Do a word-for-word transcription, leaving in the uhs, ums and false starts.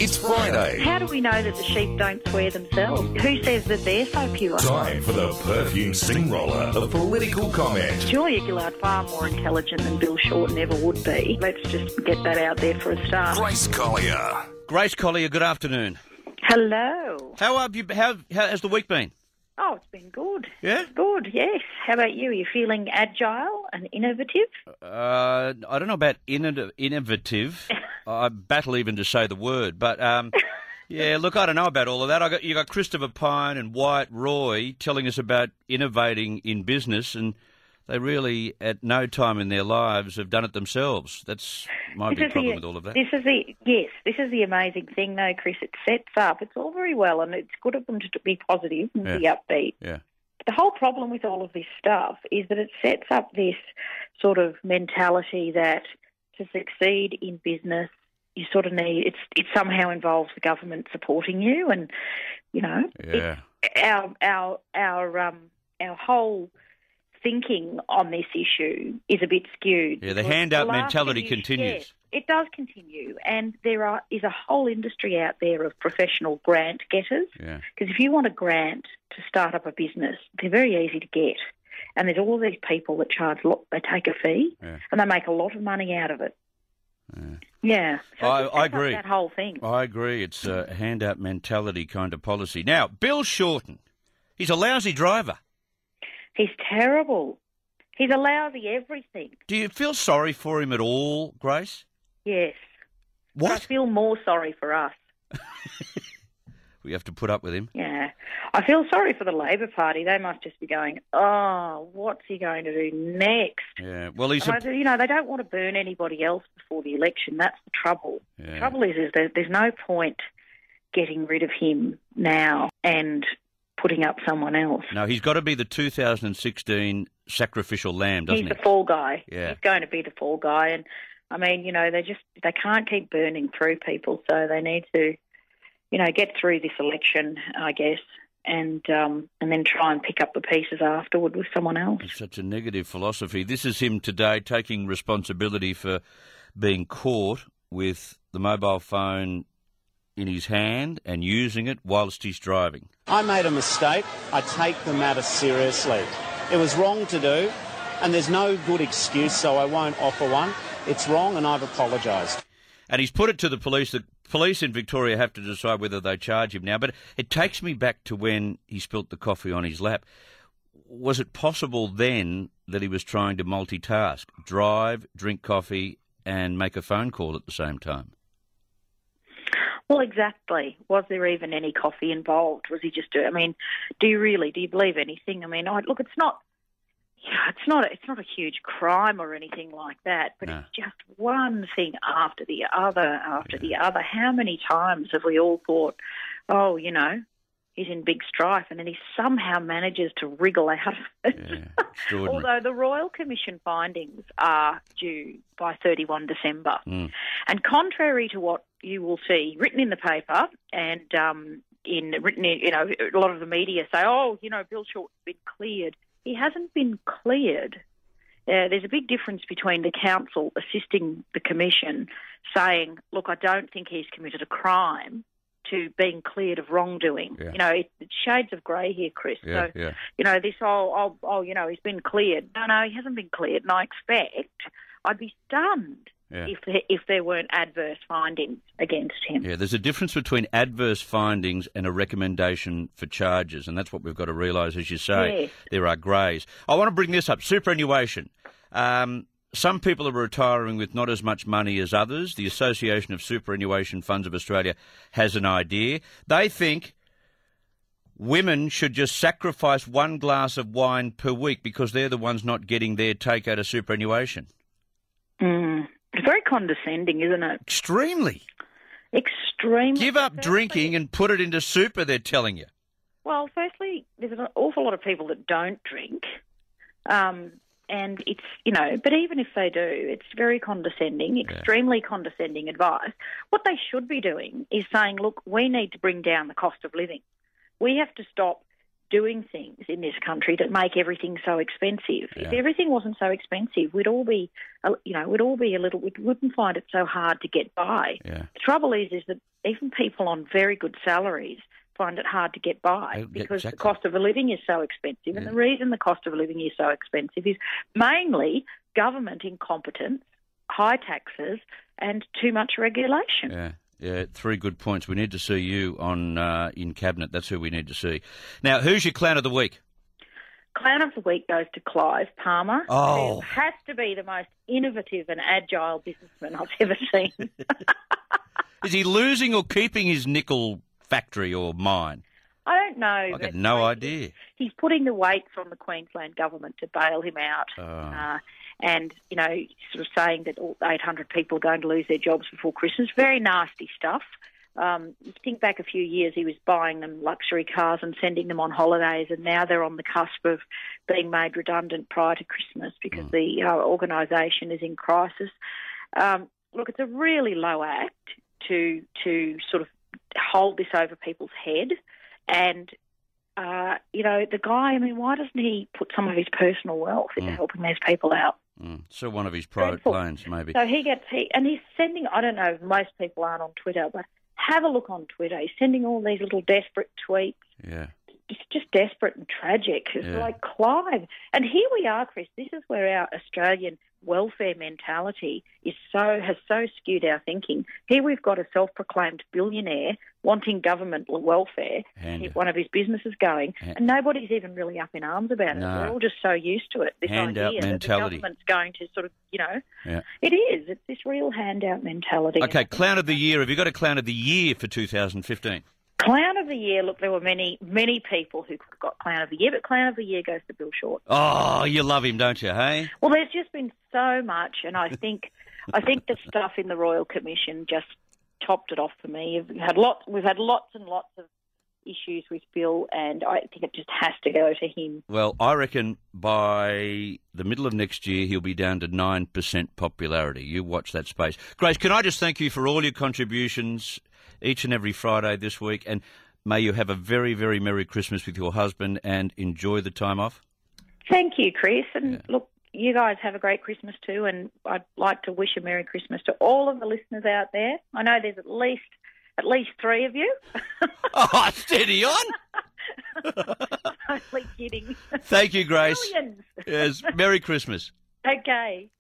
It's Friday. How do we know that the sheep don't swear themselves? Who says that they're so pure? Time for the perfume steamroller of political comment. Julia Gillard far more intelligent than Bill Shorten ever would be. Let's just get that out there for a start. Grace Collier. Grace Collier, good afternoon. Hello. How have you? How, how has the week been? Oh, it's been good. Yeah? Good, yes. How about you? Are you feeling agile and innovative? Uh, I don't know about inno- innovative. I battle even to say the word, but um, yeah. Look, I don't know about all of that. I got you got Christopher Pyne and Wyatt Roy telling us about innovating in business, and they really, at no time in their lives, have done it themselves. That's my This big is problem the- with all of that. This is the yes. This is the amazing thing, though, Chris. It sets up. It's all very well, and it's good of them to be positive and Yeah. be upbeat. Yeah. The whole problem with all of this stuff is that it sets up this sort of mentality that to succeed in business, you sort of need it's it somehow involves the government supporting you, and you know, Yeah. it's, our our our um our whole thinking on this issue is a bit skewed. Yeah, the because handout last mentality thing you- continues. yes, it does continue, and there are is a whole industry out there of professional grant getters. Yeah. Because if you want a grant to start up a business, they're very easy to get. And there's all these people that charge, lot, they take a fee, Yeah. and they make a lot of money out of it. Yeah. Yeah. So I- it sets I up agree. that whole thing. I agree. It's a handout mentality kind of policy. Now, Bill Shorten, he's a lousy driver. He's terrible. He's a lousy everything. Do you feel sorry for him at all, Grace? Yes. But I What? feel more sorry for us. We have to put up with him. Yeah. I feel sorry for the Labor Party. They must just be going, oh, what's he going to do next? Yeah. Well, he's And a, I do- you know, they don't want to burn anybody else before the election. That's the trouble. Yeah. The trouble is, is that there's no point getting rid of him now and putting up someone else. no. He's got to be the two thousand sixteen sacrificial lamb, doesn't He's he? the fall guy. Yeah. He's going to be the fall guy. And, I mean, you know, they just they can't keep burning through people, so they need to, you know, get through this election, I guess, and um, and then try and pick up the pieces afterward with someone else. It's such a negative philosophy. This is him today taking responsibility for being caught with the mobile phone in his hand and using it whilst he's driving. I made a mistake. I take the matter seriously. It was wrong to do, and there's no good excuse, so I won't offer one. It's wrong, and I've apologised. And he's put it to the police. The police in Victoria have to decide whether they charge him now. But it takes me back to when he spilt the coffee on his lap. Was it possible then that he was trying to multitask, drive, drink coffee, and make a phone call at the same time? Well, exactly. Was there even any coffee involved? Was he just doing? I mean, do you really? Do you believe anything? I mean, I, look, it's not. Yeah, it's not. A, it's not a huge crime or anything like that. But No. it's just one thing after the other after the other. How many times have we all thought, oh, you know, he's in big strife, and then he somehow manages to wriggle out of it. Yeah, extraordinary. Although the Royal Commission findings are due by thirty-first December. Mm. And contrary to what you will see written in the paper and um, in written in, you know, a lot of the media say, oh, you know, Bill Shorten's been cleared. He hasn't been cleared. Uh, there's a big difference between the council assisting the commission saying, look, I don't think he's committed a crime, to being cleared of wrongdoing. Yeah. You know, it, it's shades of grey here, Chris. Yeah, so, yeah. you know, this whole, oh, oh, you know, he's been cleared. No, no, he hasn't been cleared. And I expect, I'd be stunned Yeah. if there, if there weren't adverse findings against him. Yeah, there's a difference between adverse findings and a recommendation for charges, and that's what we've got to realise, as you say. Yes. There are greys. I want to bring this up, superannuation. Um, some people are retiring with not as much money as others. The Association of Superannuation Funds of Australia has an idea. They think women should just sacrifice one glass of wine per week because they're the ones not getting their take out of superannuation. Mm. It's very condescending, isn't it? Extremely. Extremely. Give up Firstly- drinking and put it into super, they're telling you. Well, firstly, there's an awful lot of people that don't drink. Um, and it's, you know, but even if they do, it's very condescending, extremely condescending advice. What they should be doing is saying, look, we need to bring down the cost of living. We have to stop doing things in this country that make everything so expensive. Yeah. If everything wasn't so expensive, we'd all be, uh, you know, we'd all be a little. We wouldn't find it so hard to get by. Yeah. The trouble is, is that even people on very good salaries find it hard to get by Yeah, because exactly. the cost of a living is so expensive. Yeah. And the reason the cost of a living is so expensive is mainly government incompetence, high taxes, and too much regulation. Yeah. Yeah, three good points. We need to see you on uh, in Cabinet. That's who we need to see. Now, who's your clown of the week? Clown of the week goes to Clive Palmer, Oh. who has to be the most innovative and agile businessman I've ever seen. Is he losing or keeping his nickel factory or mine? I don't know. I but got no he's- idea. He's putting the weight from the Queensland government to bail him out. Oh. Uh, and, you know, sort of saying that all eight hundred people are going to lose their jobs before Christmas. Very nasty stuff. Um, you think back a few years, he was buying them luxury cars and sending them on holidays, and now they're on the cusp of being made redundant prior to Christmas because Mm. the uh, organisation is in crisis. Um, look, it's a really low act to to sort of hold this over people's head. And, uh, you know, the guy, I mean, why doesn't he put some of his personal wealth into Mm. helping these people out? Mm. So one of his private Dreadful. planes, maybe. So he gets, he, and he's sending, I don't know if most people aren't on Twitter, but have a look on Twitter. He's sending all these little desperate tweets. Yeah. It's just desperate and tragic. It's Yeah. like Clive. And here we are, Chris. This is where our Australian welfare mentality is so has so skewed our thinking. Here we've got a self-proclaimed billionaire wanting government welfare to Hand- keep one of his businesses going, Hand- and nobody's even really up in arms about it. No. We're all just so used to it. This Handout idea that the mentality. government's going to sort of, you know, Yeah. it is. It's this real handout mentality. Okay, clown of the year. Have you got a clown of the year for two thousand fifteen? Clown of the year, look, there were many, many people who got Clown of the Year, but Clown of the Year goes to Bill Short. Oh, you love him, don't you, hey? Well, there's just been so much, and I think I think the stuff in the Royal Commission just topped it off for me. We've had lots, we've had lots and lots of issues with Bill, and I think it just has to go to him. Well, I reckon by the middle of next year he'll be down to nine percent popularity. You watch that space. Grace, can I just thank you for all your contributions each and every Friday this week, and may you have a very, very Merry Christmas with your husband and enjoy the time off. Thank you, Chris, and Yeah. look, you guys have a great Christmas too, and I'd like to wish a Merry Christmas to all of the listeners out there. I know there's at least at least three of you. Oh, steady on. Only kidding. Thank you, Grace. Millions. Yes, Merry Christmas. Okay.